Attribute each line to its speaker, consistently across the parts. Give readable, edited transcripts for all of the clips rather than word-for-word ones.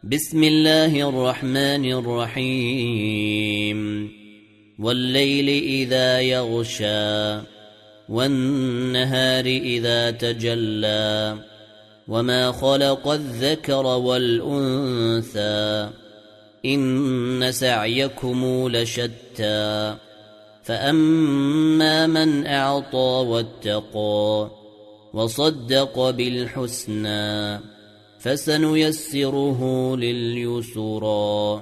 Speaker 1: بسم الله الرحمن الرحيم والليل إذا يغشى والنهار إذا تجلى وما خلق الذكر والأنثى إن سعيكم لشتى فأما من أعطى واتقى وصدق بالحسنى فسنيسره لليسرى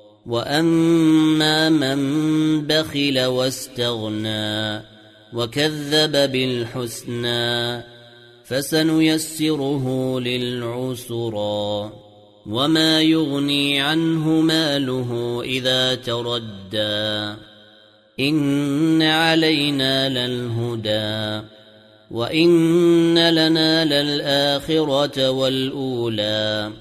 Speaker 1: وأما من بخل واستغنى وكذب بالحسنى فسنيسره للعسرى وما يغني عنه ماله إذا تردى إن علينا للهدى وإن لنا للآخرة والأولى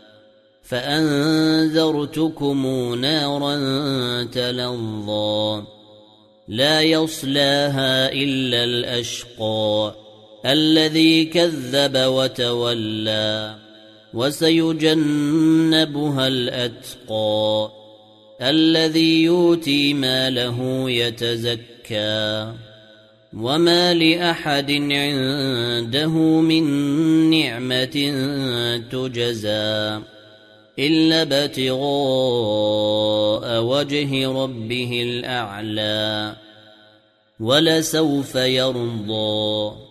Speaker 1: فأنذرتكم نارا تلظى لا يصلاها إلا الأشقى الذي كذب وتولى وسيجنبها الأتقى الذي يؤتي ماله يتزكى وما لأحد عنده من نعمة تجزى إلا ابتغاء وجه ربه الأعلى ولسوف يرضى